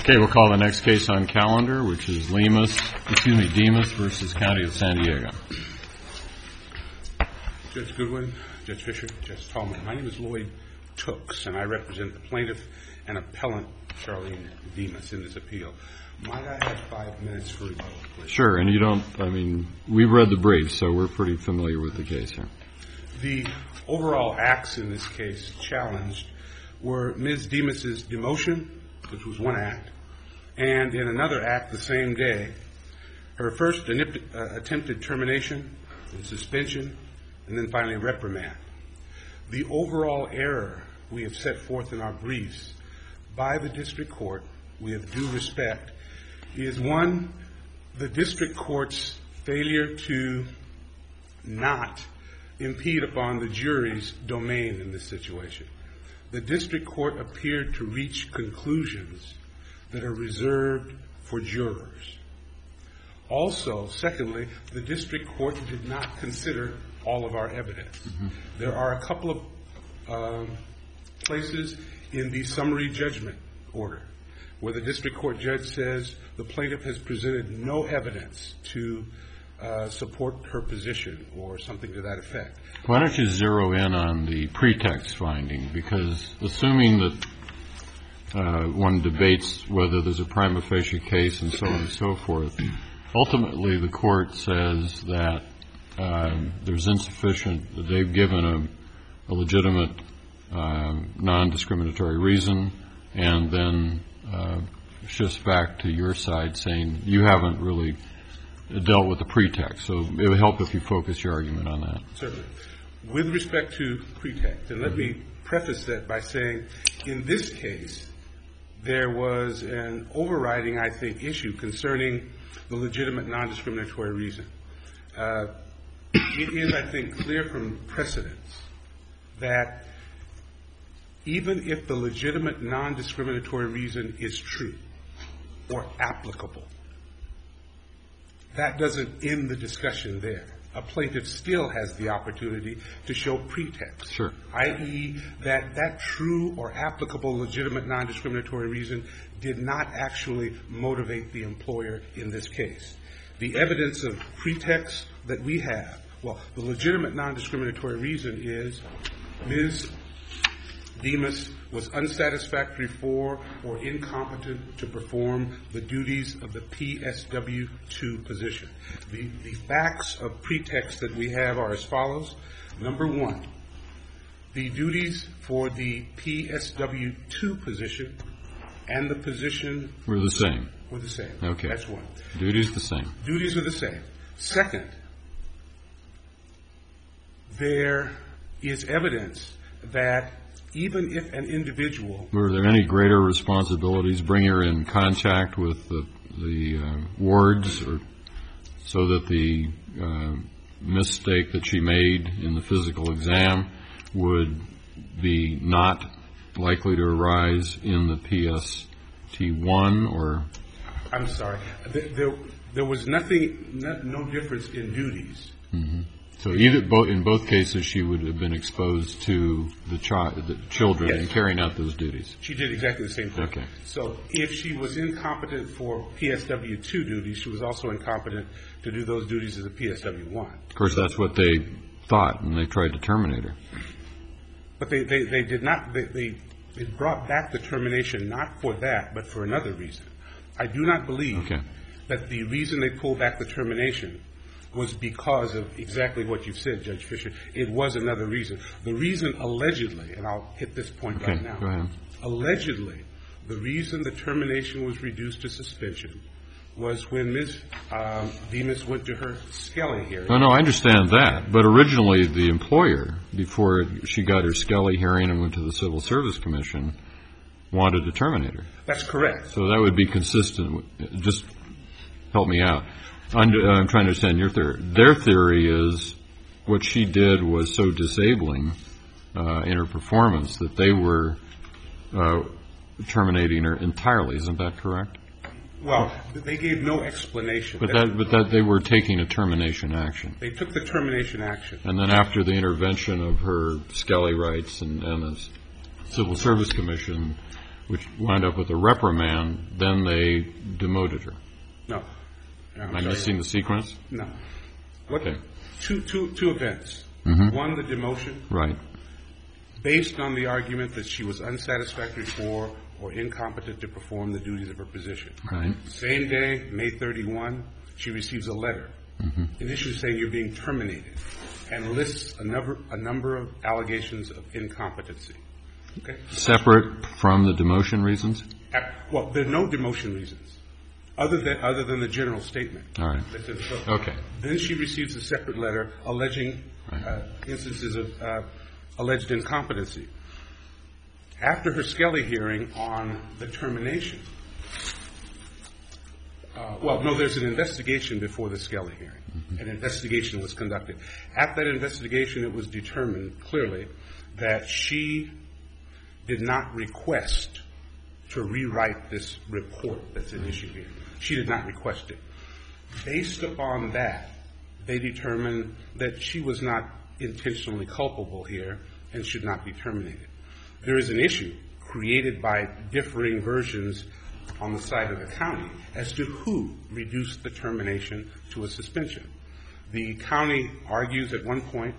Okay, we'll call the next case on calendar, which is Demas versus County of San Diego. Judge Goodwin, Judge Fisher, Judge Tallman. My name is Lloyd Tooks, and I represent the plaintiff and appellant Charlene Demas in this appeal. Might I have 5 minutes for rebuttal, please? Sure, and we've read the briefs, so we're pretty familiar with the case here. The overall acts in this case challenged were Ms. Demas's demotion, which was one act, and in another act the same day, her first attempted termination and suspension, and then finally reprimand. The overall error we have set forth in our briefs by the district court, with due respect, is one, the district court's failure to not impede upon the jury's domain in this situation. The district court appeared to reach conclusions that are reserved for jurors. Also, secondly, the district court did not consider all of our evidence. There are a couple of places in the summary judgment order where the district court judge says the plaintiff has presented no evidence to support her position or something to that effect. Why don't you zero in on the pretext finding? Because assuming that one debates whether there's a prima facie case and so on and so forth, ultimately the court says that there's insufficient, that they've given a legitimate non-discriminatory reason, and then shifts back to your side saying you haven't really dealt with the pretext. So it would help if you focus your argument on that. Certainly. With respect to pretext, and let me preface that by saying in this case there was an overriding, I think, issue concerning the legitimate non-discriminatory reason. It is, I think, clear from precedents that even if the legitimate non-discriminatory reason is true or applicable, that doesn't end the discussion there. A plaintiff still has the opportunity to show pretext, sure, i.e. that true or applicable legitimate non-discriminatory reason did not actually motivate the employer in this case. The evidence of pretext that we have, well, the legitimate non-discriminatory reason is Ms. Demas was unsatisfactory for or incompetent to perform the duties of the PSW2 position. The facts of pretext that we have are as follows. Number one, the duties for the PSW2 position and the position were the same. Were the same. Okay. That's one. Duties the same. Duties are the same. Second, there is evidence that even if an individual... Were there any greater responsibilities, bring her in contact with the wards, or so that the mistake that she made in the physical exam would be not likely to arise in the PST1, or... I'm sorry. There was nothing, no difference in duties. Mm-hmm. So in both cases, she would have been exposed to the children, yes, and carrying out those duties. She did exactly the same thing. Okay. So if she was incompetent for PSW2 duties, she was also incompetent to do those duties as a PSW1. Of course, that's what they thought, and they tried to terminate her. But they did not. They brought back the termination not for that, but for another reason. I do not believe that the reason they pulled back the termination was because of exactly what you've said, Judge Fisher. It was another reason. The reason allegedly, and I'll hit this point right now. Go ahead. Allegedly, the reason the termination was reduced to suspension was when Ms. Demas went to her Skelly hearing. No, I understand that. But originally, the employer, before she got her Skelly hearing and went to the Civil Service Commission, wanted to terminate her. That's correct. So that would be consistent. Just help me out. I'm trying to understand your theory. Their theory is what she did was so disabling in her performance that they were terminating her entirely. Isn't that correct? Well, they gave no explanation. But that they were taking a termination action. They took the termination action. And then after the intervention of her Skelly rights and the Civil Service Commission, which wound up with a reprimand, then they demoted her. No. Am I missing the sequence? No. Okay. Two events. Mm-hmm. One, the demotion. Right. Based on the argument that she was unsatisfactory for or incompetent to perform the duties of her position. Right. Same day, May 31, she receives a letter, initially saying you're being terminated, and lists a number of allegations of incompetency. Okay? Separate from the demotion reasons? Well, there are no demotion reasons, other than the general statement. All right. Okay. Then she receives a separate letter alleging instances of alleged incompetency. After her Skelly hearing on the termination, there's an investigation before the Skelly hearing. An investigation was conducted. At that investigation, it was determined clearly that she did not request to rewrite this report that's at issue here. She did not request it. Based upon that, they determined that she was not intentionally culpable here and should not be terminated. There is an issue created by differing versions on the side of the county as to who reduced the termination to a suspension. The county argues at one point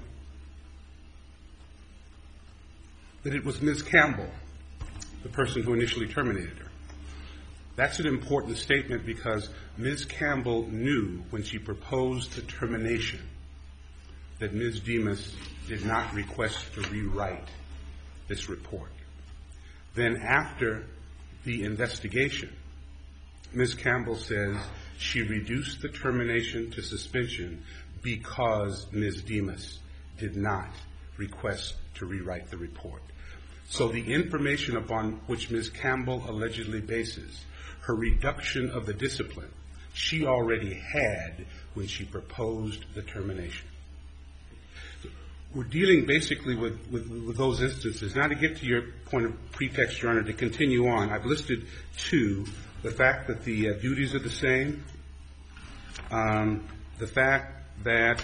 that it was Ms. Campbell, the person who initially terminated her. That's an important statement because Ms. Campbell knew when she proposed the termination that Ms. Demas did not request to rewrite this report. Then after the investigation, Ms. Campbell says she reduced the termination to suspension because Ms. Demas did not request to rewrite the report. So the information upon which Ms. Campbell allegedly bases her reduction of the discipline, she already had when she proposed the termination. We're dealing basically with those instances. Now to get to your point of pretext, Your Honor, to continue on, I've listed two. The fact that the duties are the same, the fact that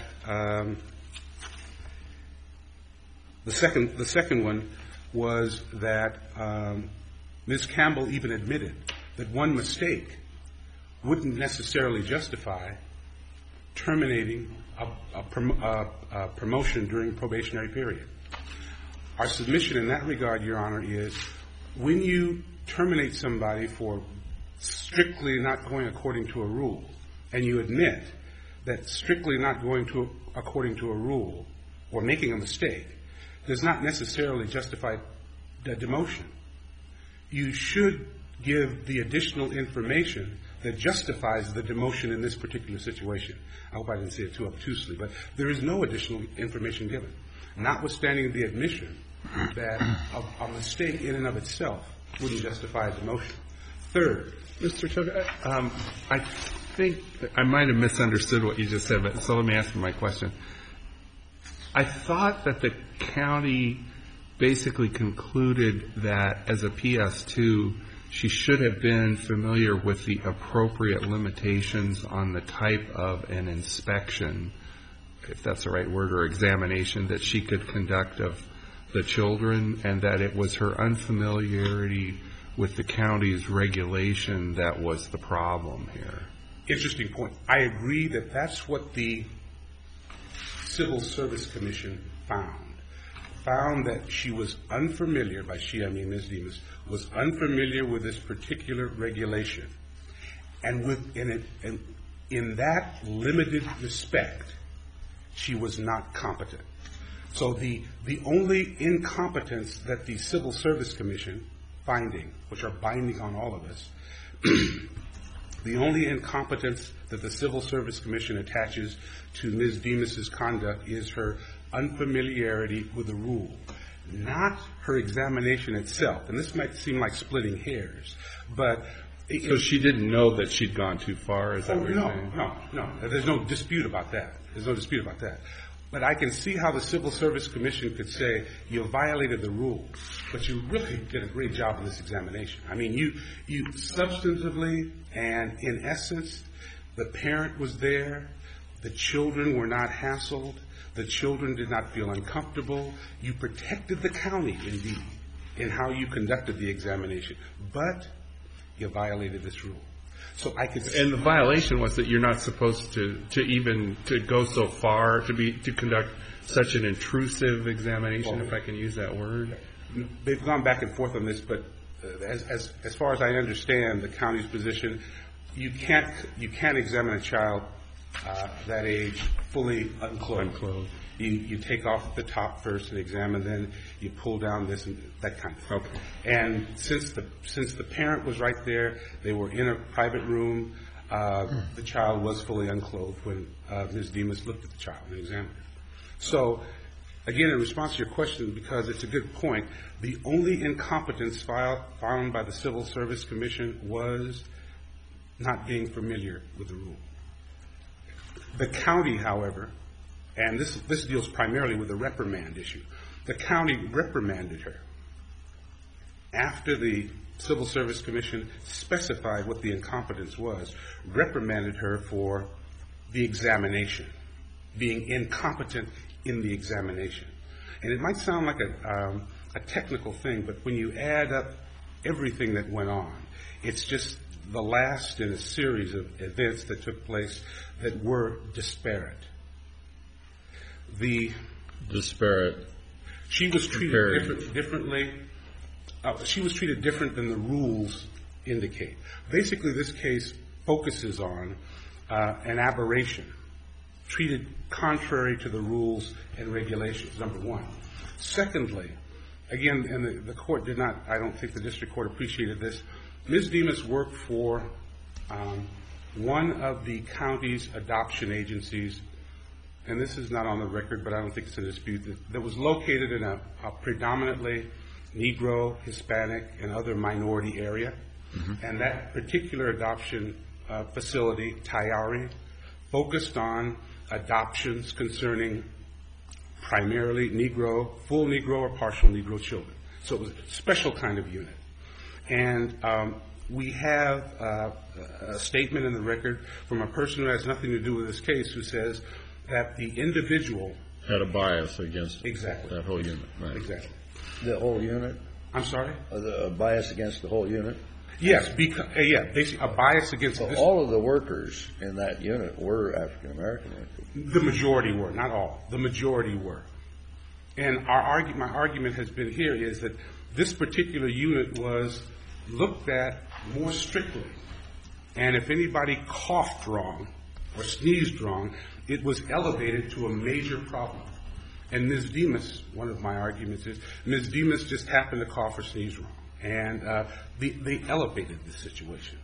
the second one was that Ms. Campbell even admitted that one mistake wouldn't necessarily justify terminating a promotion during a probationary period. Our submission in that regard, Your Honor, is when you terminate somebody for strictly not going according to a rule, and you admit that strictly not going according to a rule or making a mistake does not necessarily justify the demotion, you should give the additional information that justifies the demotion in this particular situation. I hope I didn't say it too obtusely, but there is no additional information given, notwithstanding the admission that a mistake in and of itself wouldn't justify a demotion. Third, Mr. Tucker, I think I might have misunderstood what you just said, but so let me ask you my question. I thought that the county basically concluded that as a PS2, she should have been familiar with the appropriate limitations on the type of an inspection, if that's the right word, or examination that she could conduct of the children, and that it was her unfamiliarity with the county's regulation that was the problem here. Interesting point. I agree that that's what the Civil Service Commission found that she was unfamiliar, by she I mean Ms. Demas, was unfamiliar with this particular regulation. And in that limited respect, she was not competent. So the only incompetence that the Civil Service Commission finding, which are binding on all of us, the only incompetence that the Civil Service Commission attaches to Ms. Demas's conduct is her unfamiliarity with the rule, not her examination itself. And this might seem like splitting hairs, but... So she didn't know that she'd gone too far? Is that what you're saying? No. There's no dispute about that. But I can see how the Civil Service Commission could say, you violated the rules, but you really did a great job in this examination. I mean, you substantively and in essence, the parent was there, the children were not hassled, the children did not feel uncomfortable. You protected the county, indeed. in how you conducted the examination, but you violated this rule. So I could. And the violation was that you're not supposed to go so far to conduct such an intrusive examination, if I can use that word. They've gone back and forth on this, but as far as I understand the county's position, you can't examine a child that age fully unclothed. You take off the top first and examine, then you pull down this and that kind of thing. Okay. And since the parent was right there, they were in a private room. The child was fully unclothed when Ms. Demas looked at the child and examined it. So, again, in response to your question, because it's a good point, the only incompetence found by the Civil Service Commission was not being familiar with the rule. The county, however, and this deals primarily with the reprimand issue, the county reprimanded her after the Civil Service Commission specified what the incompetence was, reprimanded her for the examination, being incompetent in the examination. And it might sound like a technical thing, but when you add up everything that went on, it's just the last in a series of events that took place that were disparate. She was treated differently. She was treated different than the rules indicate. Basically, this case focuses on an aberration, treated contrary to the rules and regulations, number one. Secondly, again, and the court did not, I don't think the district court appreciated this, Ms. Demas worked for one of the county's adoption agencies, and this is not on the record, but I don't think it's a dispute, that was located in a predominantly Negro, Hispanic, and other minority area. Mm-hmm. And that particular adoption facility, Tayari, focused on adoptions concerning primarily Negro, full Negro or partial Negro children. So it was a special kind of unit. And we have a statement in the record from a person who has nothing to do with this case who says that the individual had a bias against exactly that whole unit. Right. Exactly. The whole unit? I'm sorry? A bias against the whole unit? Yes, basically a bias against so this. All of the workers in that unit were African American. The majority were, not all. The majority were. And my argument has been here is that this particular unit was looked at more strictly. And if anybody coughed wrong or sneezed wrong, it was elevated to a major problem. And Ms. Demas, one of my arguments is, Ms. Demas just happened to cough or sneeze wrong. And they elevated the situation.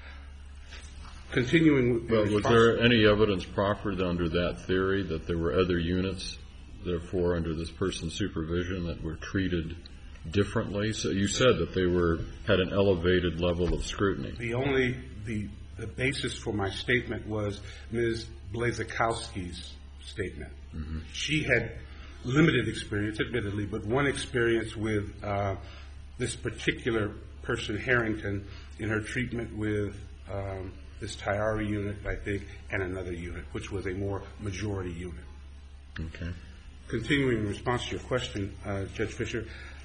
Continuing. Well, was there any evidence proffered under that theory that there were other units, therefore, under this person's supervision that were treated differently? So you said that they had an elevated level of scrutiny. The basis for my statement was Ms. Blazakowski's statement. Mm-hmm. She had limited experience, admittedly, but one experience with this particular person, Harrington, in her treatment with this Tayari unit, I think, and another unit, which was a more majority unit. Okay. Continuing in response to your question, Judge Fisher,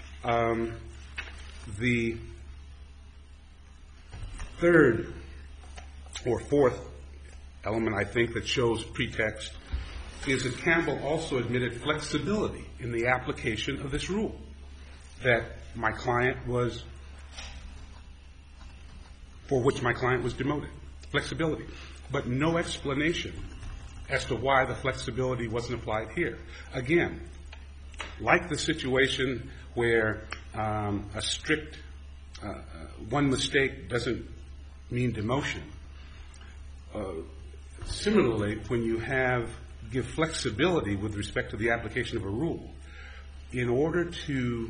the third or fourth element, I think, that shows pretext is that Campbell also admitted flexibility in the application of this rule, that for which my client was demoted. Flexibility. But no explanation as to why the flexibility wasn't applied here. Again, like the situation where a strict one mistake doesn't mean demotion, similarly, when you give flexibility with respect to the application of a rule, in order to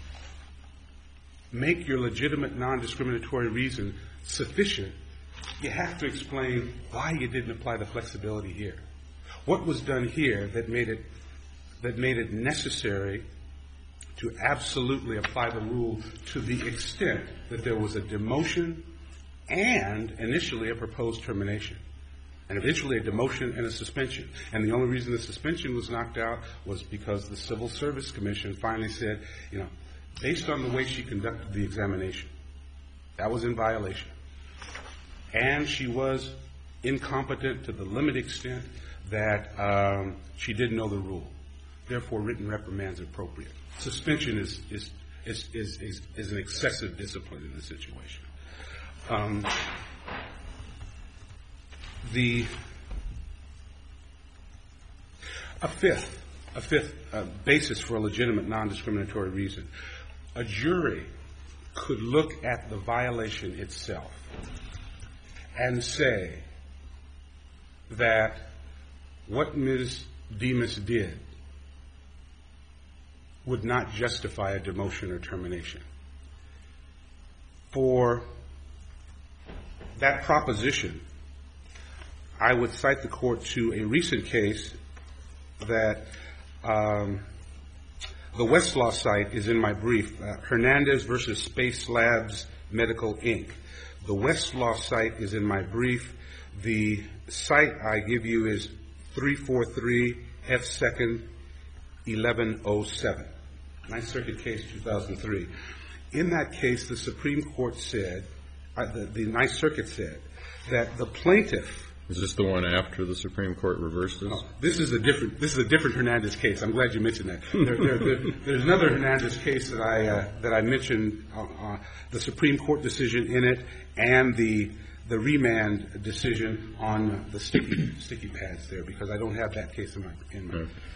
make your legitimate non-discriminatory reason sufficient, you have to explain why you didn't apply the flexibility here. What was done here that made it necessary to absolutely apply the rule to the extent that there was a demotion and initially a proposed termination, and eventually a demotion and a suspension. And the only reason the suspension was knocked out was because the Civil Service Commission finally said, based on the way she conducted the examination. That was in violation. And she was incompetent to the limited extent that she didn't know the rule. Therefore, written reprimand is appropriate. Suspension is an excessive discipline in this situation. A fifth basis for a legitimate non-discriminatory reason. A jury could look at the violation itself and say that what Ms. Demas did would not justify a demotion or termination. For that proposition, I would cite the court to a recent case that the Westlaw site is in my brief, Hernandez versus Space Labs Medical, Inc. The Westlaw site is in my brief. The site I give you is 343 F. 2nd 1107. Ninth Circuit case, 2003. In that case, the Supreme Court said, the Ninth Circuit said, that the plaintiff. Is this the one after the Supreme Court reversed this? No, this is a different Hernandez case. I'm glad you mentioned that. There's another Hernandez case that I mentioned, the Supreme Court decision in it, and the remand decision on the sticky pads there, because I don't have that case in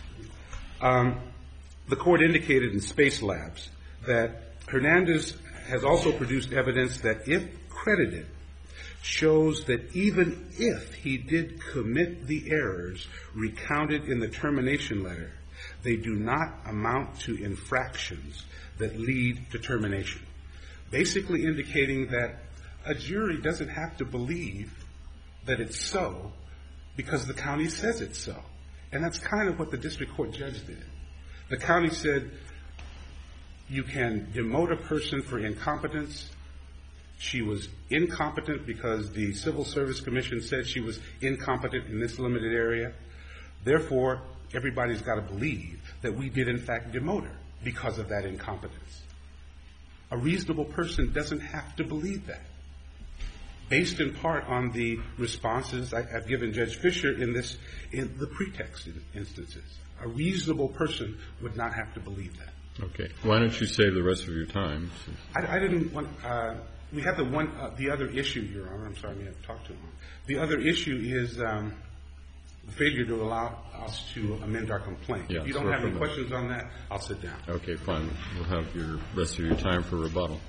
my. The court indicated in Space Labs that Hernandez has also produced evidence that, if credited, shows that even if he did commit the errors recounted in the termination letter, they do not amount to infractions that lead to termination. Basically indicating that a jury doesn't have to believe that it's so because the county says it's so. And that's kind of what the district court judge did. The county said you can demote a person for incompetence. She was incompetent because the Civil Service Commission said she was incompetent in this limited area. Therefore, everybody's got to believe that we did in fact demote her because of that incompetence. A reasonable person doesn't have to believe that. Based in part on the responses I've given Judge Fisher in the pretext instances. A reasonable person would not have to believe that. Okay. Why don't you save the rest of your time? I didn't want. We have the other issue, Your Honor. I'm sorry, we haven't talked too long. The other issue is the failure to allow us to amend our complaint. Yeah, if you don't have any questions on that, I'll sit down. Okay, fine. We'll have your rest of your time for rebuttal.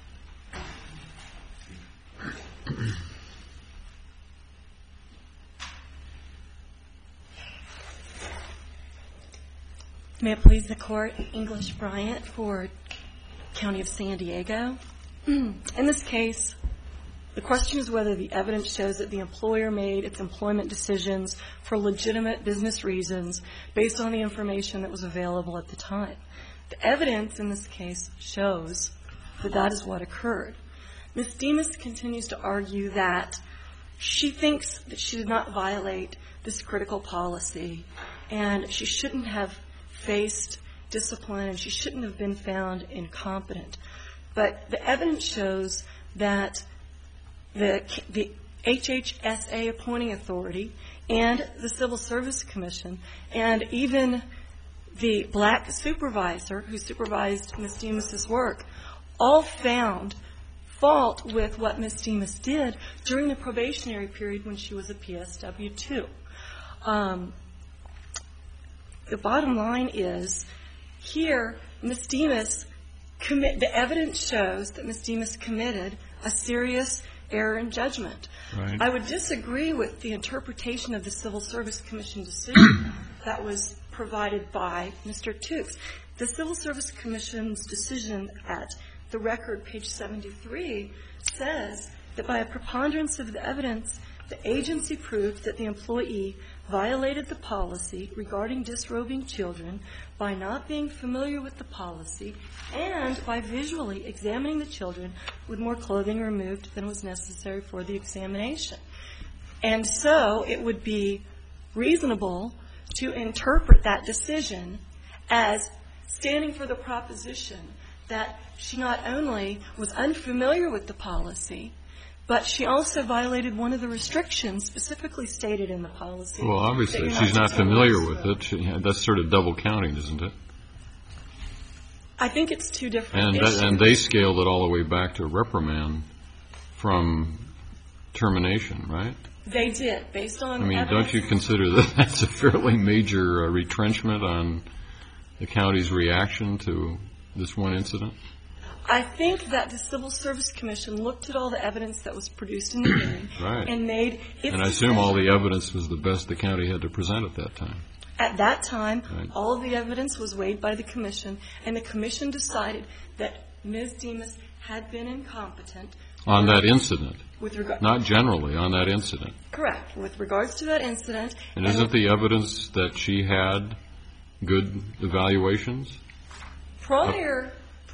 May it please the Court, English Bryant for County of San Diego. In this case, the question is whether the evidence shows that the employer made its employment decisions for legitimate business reasons based on the information that was available at the time. The evidence in this case shows that that is what occurred. Ms. Demas continues to argue that she thinks that she did not violate this critical policy and she shouldn't have faced discipline and she shouldn't have been found incompetent. But the evidence shows that the HHSA appointing authority and the Civil Service Commission and even the black supervisor who supervised Ms. Demas' work all found fault with what Ms. Demas did during the probationary period when she was a PSW-2. The bottom line is, here, Ms. Demas, the evidence shows that Ms. Demas committed a serious error in judgment. Right. I would disagree with the interpretation of the Civil Service Commission decision that was provided by Mr. Tukes. The Civil Service Commission's decision at the record, page 73, says that by a preponderance of the evidence, the agency proved that the employee violated the policy regarding disrobing children by not being familiar with the policy and by visually examining the children with more clothing removed than was necessary for the examination. And so it would be reasonable to interpret that decision as standing for the proposition that she not only was unfamiliar with the policy, but she also violated one of the restrictions specifically stated in the policy. Well, obviously, if she's not familiar with it, that's sort of double counting, isn't it? I think it's two different issues. And they scaled it all the way back to reprimand from termination, right? They did, based on evidence. Don't you consider that that's a fairly major retrenchment on the county's reaction to this one incident? I think that the Civil Service Commission looked at all the evidence that was produced in the hearing Right. and made its And I assume all the evidence was the best the county had to present at that time. At that time, Right. all of the evidence was weighed by the commission, and the commission decided that Ms. Demas had been incompetent. On that incident, With regard, not generally, on that incident. correct. With regards to that incident. And isn't the evidence that she had good evaluations? Prior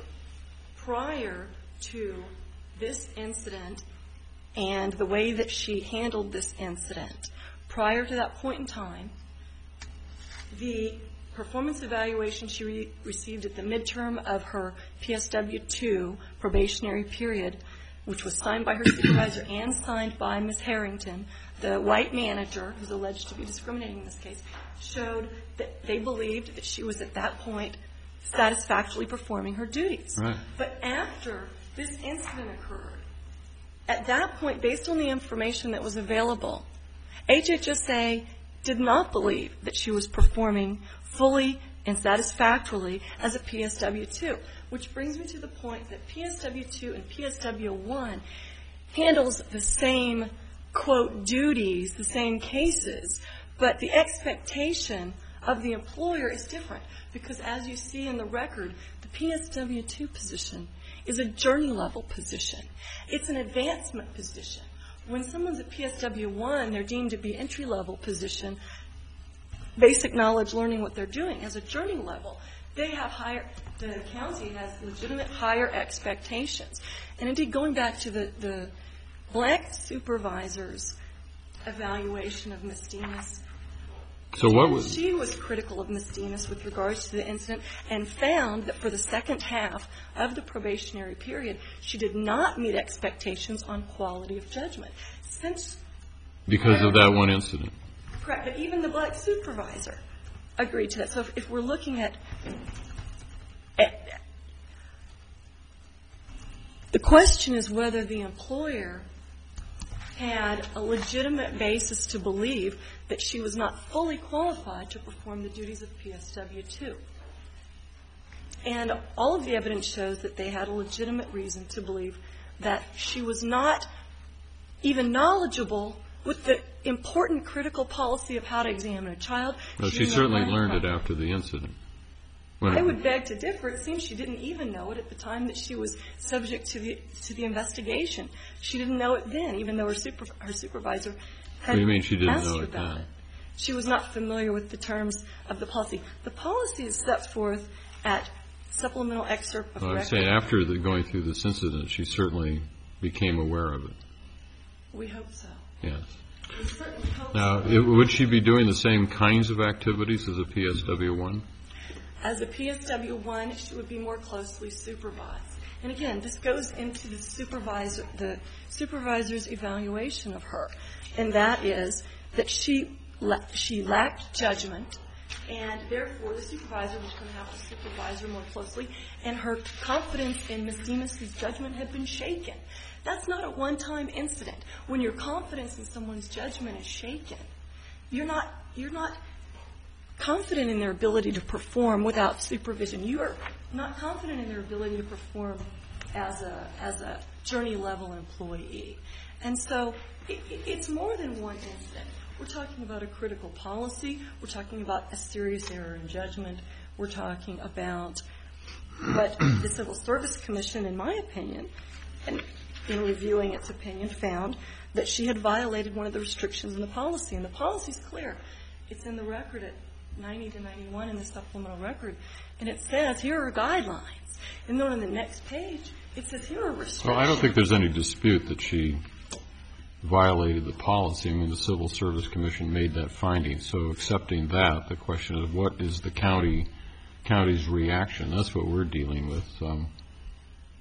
to this incident and the way that she handled this incident, prior to that point in time, the performance evaluation she received at the midterm of her PSW-2 probationary period, which was signed by her supervisor and signed by Ms. Harrington, the white manager who's alleged to be discriminating in this case, showed that they believed that she was at that point satisfactorily performing her duties. Right. But after this incident occurred, at that point, based on the information that was available, HHSA did not believe that she was performing fully and satisfactorily as a PSW-2, which brings me to the point that PSW-2 and PSW-1 handles the same, quote, duties, the same cases, but the expectation of the employer is different because, as you see in the record, the PSW-2 position is a journey-level position. It's an advancement position. When someone's a PSW-1, they're deemed to be entry-level position, basic knowledge, learning what they're doing. As a journey level, they have the county has legitimate higher expectations. And indeed, going back to the black supervisor's evaluation of Ms. Demas, So what was... she was critical of Ms. Demas with regards to the incident and found that for the second half of the probationary period, she did not meet expectations on quality of judgment. Because of that one incident. Correct. But even the black supervisor agreed to that. So if we're looking at the question is whether the employer had a legitimate basis to believe that she was not fully qualified to perform the duties of PSW-2. And all of the evidence shows that they had a legitimate reason to believe that she was not even knowledgeable with the important critical policy of how to examine a child. Well, she certainly learned it after the incident. I would beg to differ. It seems she didn't even know it at the time that she was subject to the investigation. She didn't know it then, even though her supervisor had What do you mean she didn't asked know her it about then? it. She was not familiar with the terms of the policy. The policy is set forth at supplemental excerpt of Well, I'm record. saying after going through this incident, she certainly became aware of it. We hope so. Yes. We certainly hope Now, so. would she be doing the same kinds of activities as a PSW-1? As a PSW-1, she would be more closely supervised. And again, this goes into the supervisor's evaluation of her, and that is that she lacked judgment, and therefore the supervisor was going to have to supervise her more closely, and her confidence in Ms. Demas' judgment had been shaken. That's not a one-time incident. When your confidence in someone's judgment is shaken, you're not confident in their ability to perform without supervision. You are not confident in their ability to perform as a journey-level employee. And so it's more than one incident. We're talking about a critical policy. We're talking about a serious error in judgment. We're talking about what the Civil Service Commission, in my opinion, and in reviewing its opinion, found that she had violated one of the restrictions in the policy. And the policy is clear. It's in the record at 90 to 91 in the supplemental record. And it says, here are guidelines. And then on the next page, it says, here are restrictions. Well, I don't think there's any dispute that she violated the policy. I mean, the Civil Service Commission made that finding. So accepting that, the question is, what is the county's reaction? That's what we're dealing with.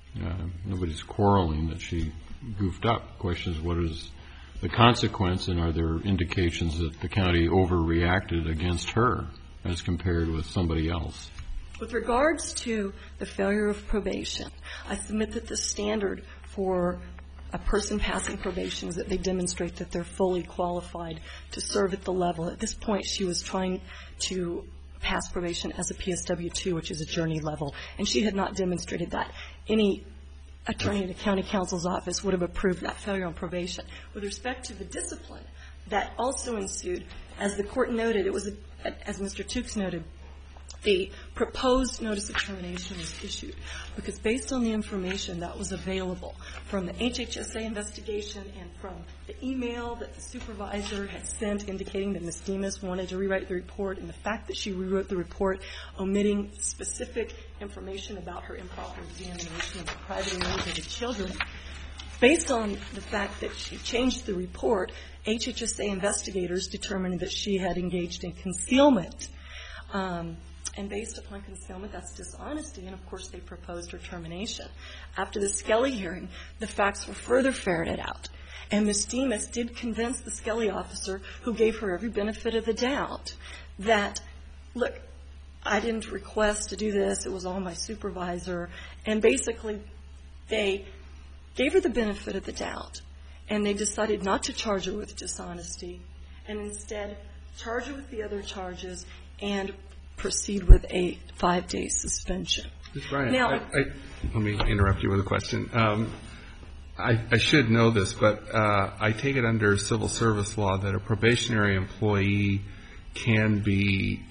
Nobody's quarreling that she goofed up. The question is, what is the consequence, and are there indications that the county overreacted against her as compared with somebody else? With regards to the failure of probation, I submit that the standard for a person passing probation is that they demonstrate that they're fully qualified to serve at the level. At this point, she was trying to pass probation as a PSW2, which is a journey level, and she had not demonstrated that. Any attorney in the county counsel's office would have approved that failure on probation. With respect to the discipline that also ensued, as the court noted, it was, as Mr. Tukes noted, the proposed notice of termination was issued because based on the information that was available from the HHSA investigation and from the email that the supervisor had sent indicating that Ms. Demas wanted to rewrite the report, and the fact that she rewrote the report omitting specific information about her improper examination of the private and educated children, based on the fact that she changed the report, HHSA investigators determined that she had engaged in concealment. And based upon concealment, that's dishonesty, and of course they proposed her termination. After the Skelly hearing, the facts were further ferreted out, and Ms. Demas did convince the Skelly officer, who gave her every benefit of the doubt, that, look, I didn't request to do this, it was all my supervisor, and basically they gave her the benefit of the doubt, and they decided not to charge her with dishonesty, and instead charge her with the other charges and proceed with a 5-day suspension. Ms. Bryant, Now, let me interrupt you with a question. I should know this, but I take it under civil service law that a probationary employee can be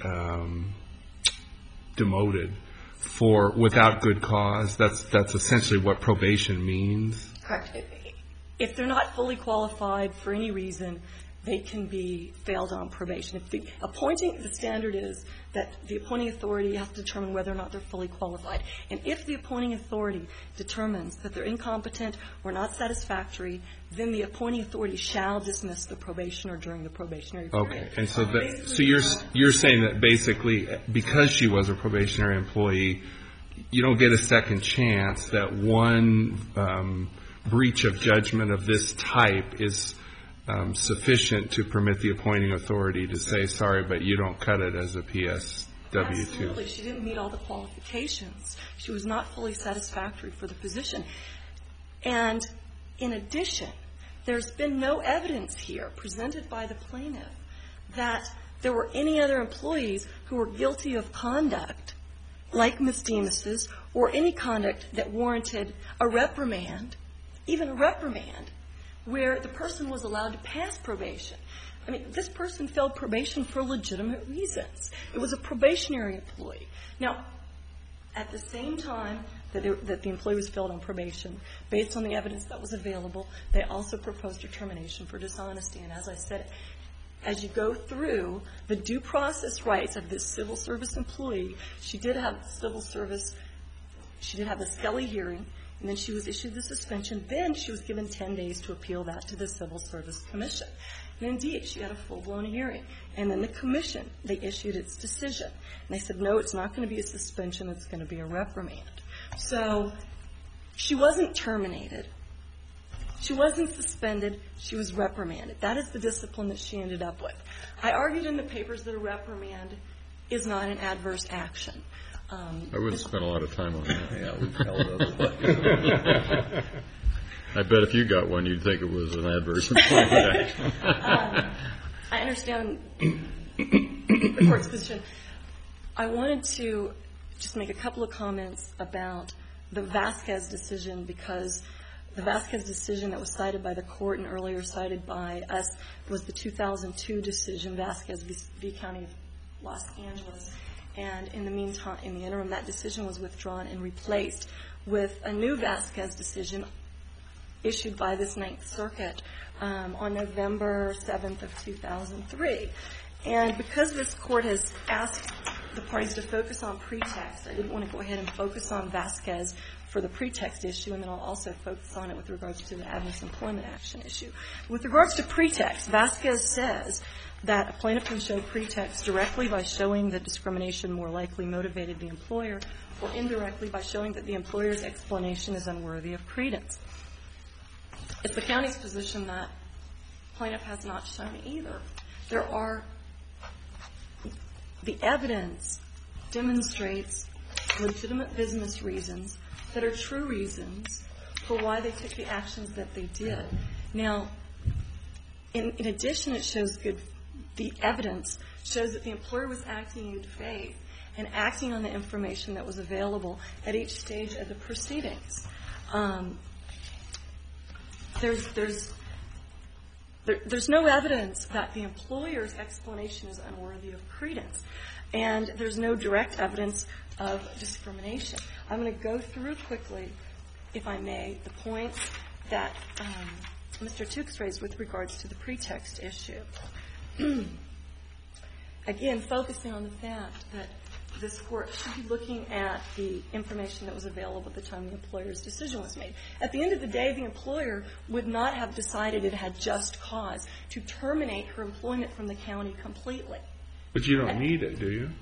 demoted without good cause. That's essentially what probation means. Correct. If they're not fully qualified for any reason, they can be failed on probation. If the standard is that the appointing authority has to determine whether or not they're fully qualified. And if the appointing authority determines that they're incompetent or not satisfactory, then the appointing authority shall dismiss the probationer during the probationary period. Okay. And so you're saying that basically because she was a probationary employee, you don't get a second chance that one breach of judgment of this type is sufficient to permit the appointing authority to say, sorry, but you don't cut it as a PSW2. Absolutely. She didn't meet all the qualifications. She was not fully satisfactory for the position. And in addition, there's been no evidence here presented by the plaintiff that there were any other employees who were guilty of conduct like Ms. Demas's or any conduct that warranted a reprimand, even a reprimand, where the person was allowed to pass probation. I mean, this person failed probation for legitimate reasons. It was a probationary employee. Now, at the same time that the employee was failed on probation, based on the evidence that was available, they also proposed her termination for dishonesty. And as I said, as you go through the due process rights of this civil service employee, she did have civil service, she did have a Skelly hearing, and then she was issued the suspension. Then she was given 10 days to appeal that to the Civil Service Commission. And indeed, she had a full-blown hearing. And then the commission, they issued its decision. And they said, no, it's not going to be a suspension, it's going to be a reprimand. So she wasn't terminated. She wasn't suspended. She was reprimanded. That is the discipline that she ended up with. I argued in the papers that a reprimand is not an adverse action. I wouldn't spend a lot of time on that. Yeah, we tell it otherwise. I bet if you got one, you'd think it was an adverse employment action. I understand the court's position. I wanted to just make a couple of comments about the Vasquez decision, because the Vasquez decision that was cited by the court and earlier cited by us was the 2002 decision, Vasquez v. County of Los Angeles. And in the meantime, in the interim, that decision was withdrawn and replaced with a new Vasquez decision issued by this Ninth Circuit on November 7th of 2003. And because this court has asked the parties to focus on pretext. I didn't want to go ahead and focus on Vasquez for the pretext issue, and then I'll also focus on it with regards to the adverse employment action issue. With regards to pretext, Vasquez says that a plaintiff can show pretext directly by showing that discrimination more likely motivated the employer, or indirectly by showing that the employer's explanation is unworthy of credence. It's the county's position that plaintiff has not shown either. The evidence demonstrates legitimate business reasons that are true reasons for why they took the actions that they did. Now, in addition, it shows the evidence shows that the employer was acting in good faith and acting on the information that was available at each stage of the proceedings. There's no evidence that the employer's explanation is unworthy of credence, and there's no direct evidence of discrimination. I'm going to go through quickly, if I may, the points that Mr. Tukes raised with regards to the pretext issue. Again, focusing on the fact that this Court should be looking at the information that was available at the time the employer's decision was made. At the end of the day, the employer would not have decided it had just cause to terminate her employment from the county completely. But you don't need it, do you?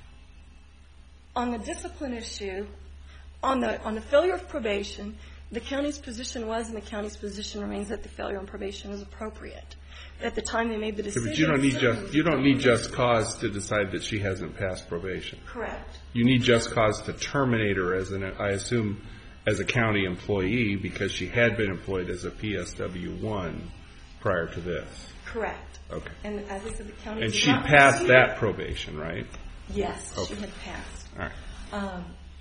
On the discipline issue, on the failure of probation, the county's position was, and the county's position remains, that the failure on probation is appropriate. At the time they made the decision. But you don't need just cause to decide that she hasn't passed probation. Correct. You need just cause to terminate her I assume, as a county employee, because she had been employed as a PSW-1 prior to this. Correct. Okay. And as I said, the county. And she passed that probation, right? Yes, okay. She had passed. All right.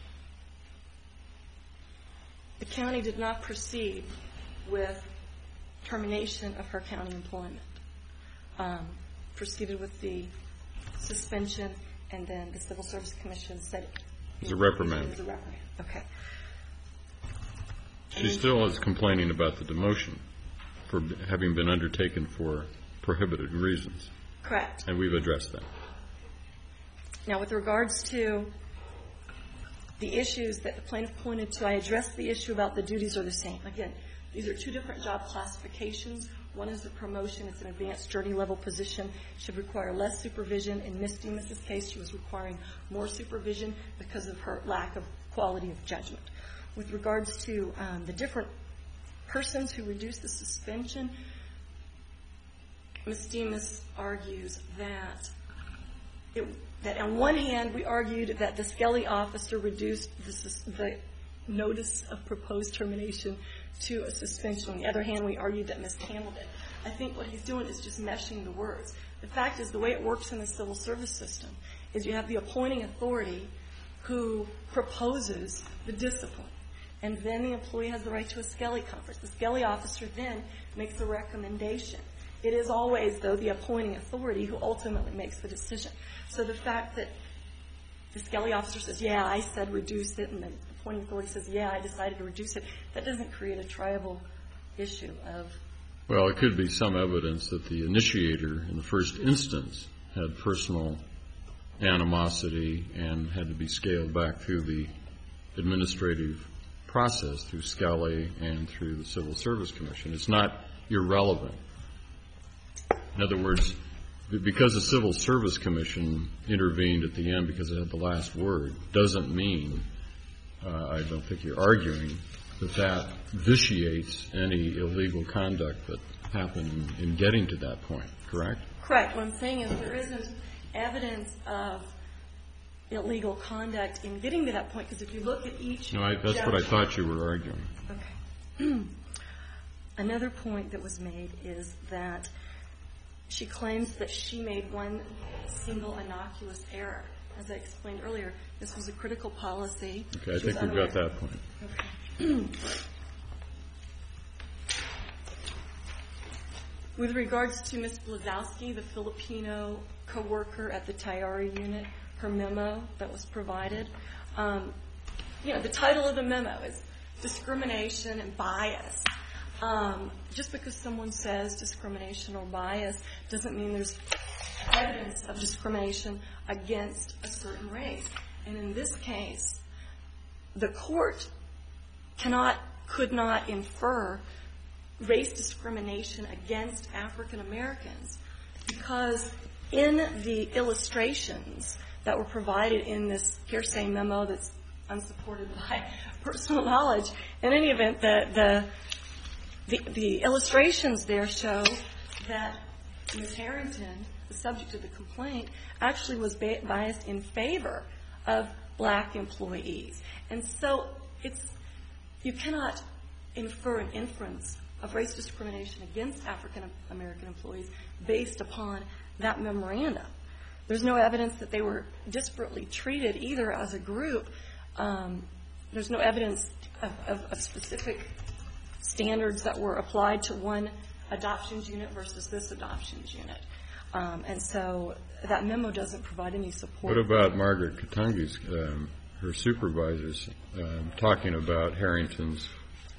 The county did not proceed with termination of her county employment. Proceeded with the suspension, and then the Civil Service Commission said it was a reprimand. It was a reprimand. Okay. She still is complaining about the demotion for having been undertaken for prohibited reasons. Correct. And we've addressed that. Now, with regards to the issues that the plaintiff pointed to, I addressed the issue about the duties are the same. Again, these are two different job classifications. One is the promotion. It's an advanced journey level position. Should require less supervision. In Ms. Demas' case, she was requiring more supervision because of her lack of quality of judgment. With regards to the different persons who reduced the suspension, Ms. Demas argues that on one hand, we argued that the Skelly officer reduced the notice of proposed termination to a suspension. On the other hand, we argued that mishandled it. I think what he's doing is just meshing the words. The fact is, the way it works in the civil service system is you have the appointing authority who proposes the discipline, and then the employee has the right to a Skelly conference. The Skelly officer then makes a recommendation. It is always, though, the appointing authority who ultimately makes the decision. So the fact that the Skelly officer says, yeah, I said reduce it, and the appointing authority says, yeah, I decided to reduce it, that doesn't create a triable issue of... Well, it could be some evidence that the initiator in the first instance had personal animosity and had to be scaled back through the administrative process, through Skelly and through the Civil Service Commission. It's not irrelevant. In other words, because the Civil Service Commission intervened at the end because it had the last word, doesn't mean, I don't think you're arguing, that vitiates any illegal conduct that happened in getting to that point, correct? Correct. What I'm saying is there isn't evidence of illegal conduct in getting to that point, because if you look at each... No, that's what I thought you were arguing. Okay. Another point that was made is that she claims that she made one single innocuous error. As I explained earlier, this was a critical policy. Okay, I think we've got that point. Okay. With regards to Ms. Blazowski, the Filipino co-worker at the Tayari unit, her memo that was provided, the title of the memo is Discrimination and Bias. Just because someone says discrimination or bias doesn't mean there's evidence of discrimination against a certain race. And in this case, the court could not infer race discrimination against African Americans because in the illustrations that were provided in this hearsay memo that's unsupported by personal knowledge, in any event, the illustrations there show that Ms. Harrington, the subject of the complaint, actually was biased in favor of black employees. And so you cannot infer an inference of race discrimination against African American employees based upon that memorandum. There's no evidence that they were disparately treated either as a group. There's no evidence of specific standards that were applied to one adoptions unit versus this adoptions unit. And so that memo doesn't provide any support. What about Margaret Katungi's, her supervisors, talking about Harrington's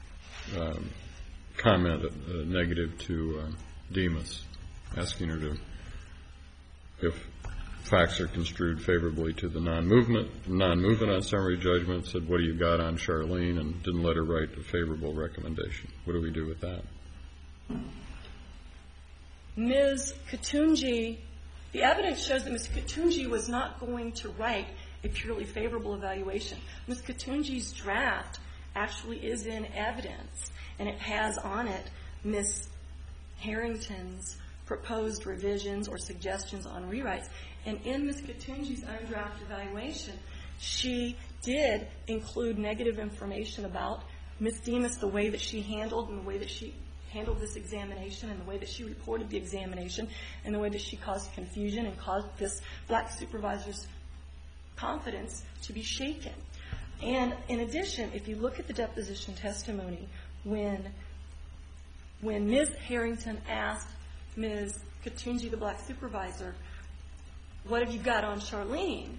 comment negative to Demas, asking her to, if facts are construed favorably to the non-movement on summary judgment, said, what do you got on Charlene, and didn't let her write a favorable recommendation. What do we do with that? Ms. Katungi, the evidence shows that Ms. Katungi was not going to write a purely favorable evaluation. Ms. Katungi's draft actually is in evidence, and it has on it Ms. Harrington's proposed revisions or suggestions on rewrites. And in Ms. Katungi's own draft evaluation, she did include negative information about Ms. Demas, the way that she handled and the way that she handled this examination and the way that she reported the examination and the way that she caused confusion and caused this black supervisor's confidence to be shaken. And in addition, if you look at the deposition testimony, when Ms. Harrington asked Ms. Katungi, the black supervisor, what have you got on Charlene?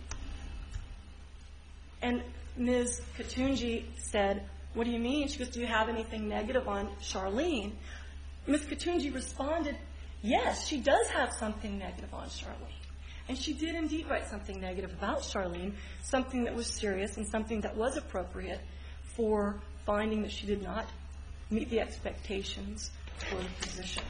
And Ms. Katungi said, what do you mean? She goes, do you have anything negative on Charlene? Ms. Katungi responded, yes, she does have something negative on Charlene. And she did indeed write something negative about Charlene, something that was serious and something that was appropriate for finding that she did not meet the expectations for the position.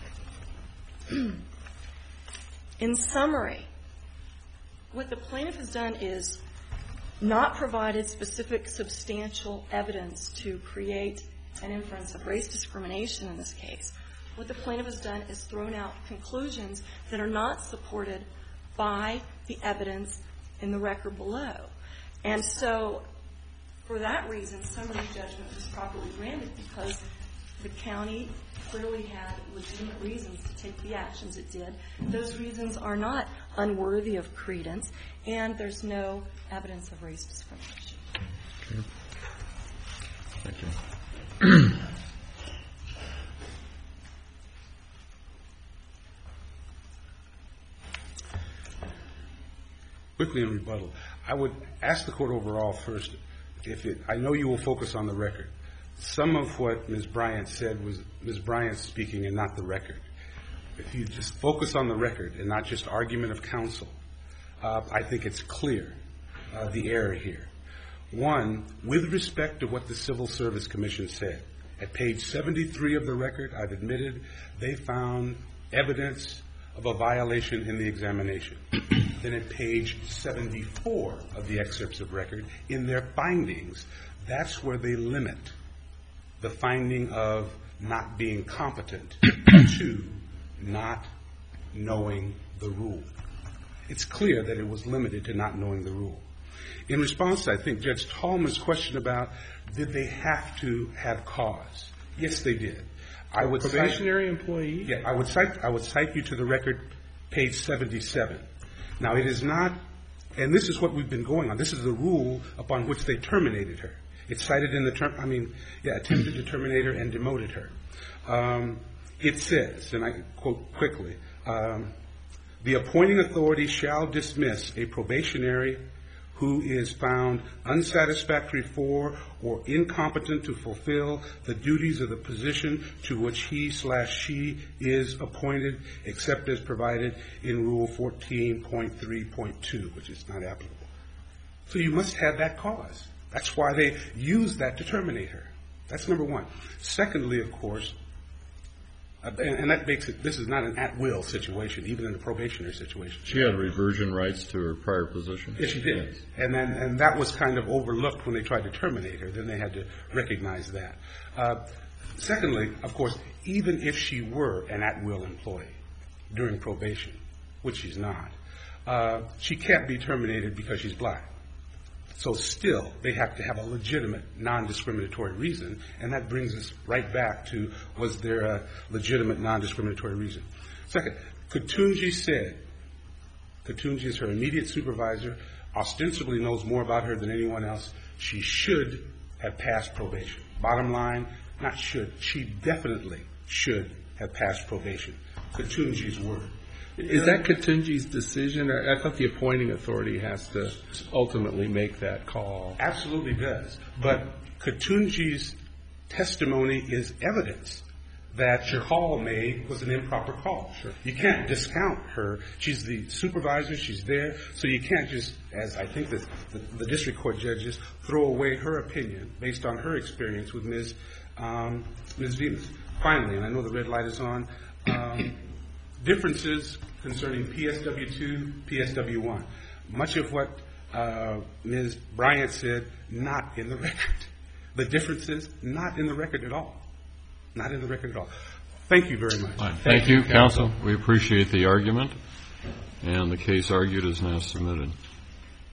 In summary, what the plaintiff has done is not provided specific substantial evidence to create an inference of race discrimination in this case. What the plaintiff has done is thrown out conclusions that are not supported by the evidence in the record below. And so, for that reason, summary judgment was properly granted because the county clearly had legitimate reasons to take the actions it did. Those reasons are not unworthy of credence, and there's no evidence of race discrimination. Okay. Thank you. Quickly in rebuttal, I would ask the court overall first, I know you will focus on the record. Some of what Ms. Bryant said was Ms. Bryant speaking and not the record. If you just focus on the record and not just argument of counsel, I think it's clear the error here. One, with respect to what the Civil Service Commission said, at page 73 of the record, I've admitted they found evidence of a violation in the examination. Then at page 74 of the excerpts of record, in their findings, that's where they limit the finding of not being competent to not knowing the rule. It's clear that it was limited to not knowing the rule. In response to, I think, Judge Tallman's question about did they have to have cause? Yes, they did. I would probationary employee? Yeah, I would cite you to the record, page 77. Now, it is not, and this is what we've been going on. This is the rule upon which they terminated her. It's cited in the attempted to terminate her and demoted her. It says, and I quote quickly, the appointing authority shall dismiss a probationary who is found unsatisfactory for or incompetent to fulfill the duties of the position to which he/she is appointed, except as provided in Rule 14.3.2, which is not applicable. So you must have that cause. That's why they use that to terminate her. That's number one. Secondly, of course, and that makes it, this is not an at-will situation, even in a probationary situation. She had reversion rights to her prior position? Yes, she did. And that was kind of overlooked when they tried to terminate her. Then they had to recognize that. Secondly, of course, even if she were an at-will employee during probation, which she's not, she can't be terminated because she's black. So still, they have to have a legitimate, non-discriminatory reason, and that brings us right back to, was there a legitimate, non-discriminatory reason? Second, Katunji said, Katunji is her immediate supervisor, ostensibly knows more about her than anyone else. She should have passed probation. Bottom line, not should, she definitely should have passed probation. Katunji's word. Is that Katunji's decision? I thought the appointing authority has to ultimately make that call. Absolutely does. But Katunji's testimony is evidence that your call made was an improper call. Sure. You can't discount her. She's the supervisor. She's there. So you can't just, as I think the district court judges, throw away her opinion based on her experience with Ms. Demas. Finally, and I know the red light is on, differences concerning PSW2, PSW1. Much of what Ms. Bryant said, not in the record. The differences, not in the record at all. Not in the record at all. Thank you very much. Thank you, counsel. We appreciate the argument, and the case argued is now submitted.